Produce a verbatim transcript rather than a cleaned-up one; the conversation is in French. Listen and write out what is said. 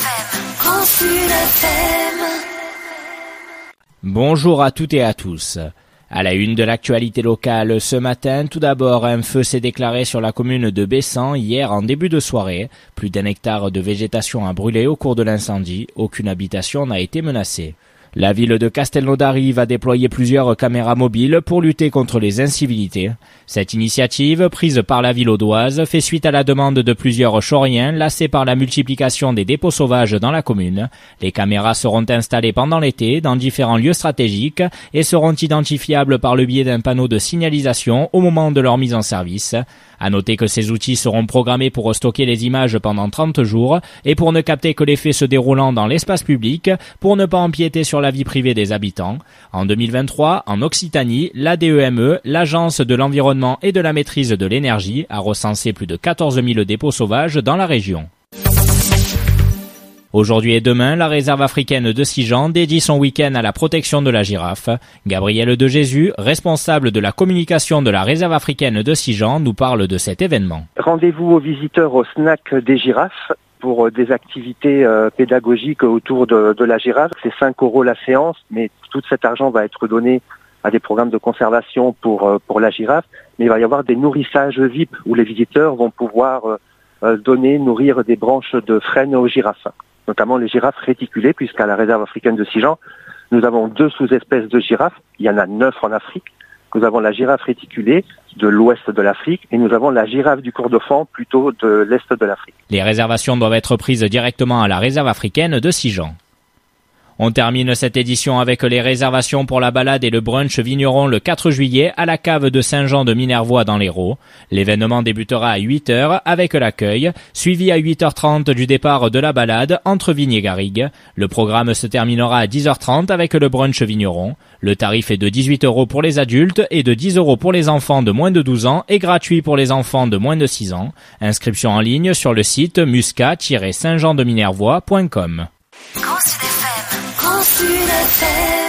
Grand Sud F M. Bonjour à toutes et à tous. À la une de l'actualité locale ce matin, tout d'abord, un feu s'est déclaré sur la commune de Bessan hier en début de soirée. Plus d'un hectare de végétation a brûlé au cours de l'incendie. Aucune habitation n'a été menacée. La ville de Castelnaudary va déployer plusieurs caméras mobiles pour lutter contre les incivilités. Cette initiative, prise par la ville audoise, fait suite à la demande de plusieurs Chauriens lassés par la multiplication des dépôts sauvages dans la commune. Les caméras seront installées pendant l'été dans différents lieux stratégiques et seront identifiables par le biais d'un panneau de signalisation au moment de leur mise en service. À noter que ces outils seront programmés pour stocker les images pendant trente jours et pour ne capter que les faits se déroulant dans l'espace public, pour ne pas empiéter sur la vie privée des habitants. En deux mille vingt-trois, en Occitanie, l'A D E M E, l'Agence de l'environnement et de la maîtrise de l'énergie, a recensé plus de quatorze mille dépôts sauvages dans la région. Aujourd'hui et demain, la réserve africaine de Sijan dédie son week-end à la protection de la girafe. Gabriel de Jésus, responsable de la communication de la réserve africaine de Sijan, nous parle de cet événement. Rendez-vous aux visiteurs au snack des girafes pour des activités euh, pédagogiques autour de, de la girafe. C'est cinq euros la séance, mais tout cet argent va être donné à des programmes de conservation pour, euh, pour la girafe. Mais il va y avoir des nourrissages V I P où les visiteurs vont pouvoir euh, donner, nourrir des branches de frêne aux girafes, notamment les girafes réticulées, puisqu'à la réserve africaine de Sijan, nous avons deux sous-espèces de girafes. Il y en a neuf en Afrique. Nous avons la girafe réticulée de l'ouest de l'Afrique et nous avons la girafe du Kordofan plutôt de l'est de l'Afrique. Les réservations doivent être prises directement à la réserve africaine de Sijan. On termine cette édition avec les réservations pour la balade et le brunch vigneron le quatre juillet à la cave de Saint-Jean de Minervois dans l'Hérault. L'événement débutera à huit heures avec l'accueil, suivi à huit heures trente du départ de la balade entre Vignes et Garrigues. Le programme se terminera à dix heures trente avec le brunch vigneron. Le tarif est de dix-huit euros pour les adultes et de dix euros pour les enfants de moins de douze ans et gratuit pour les enfants de moins de six ans. Inscription en ligne sur le site muscat tiret saint jean de minervois point com. Grand Sud F M. Grand Sud F M.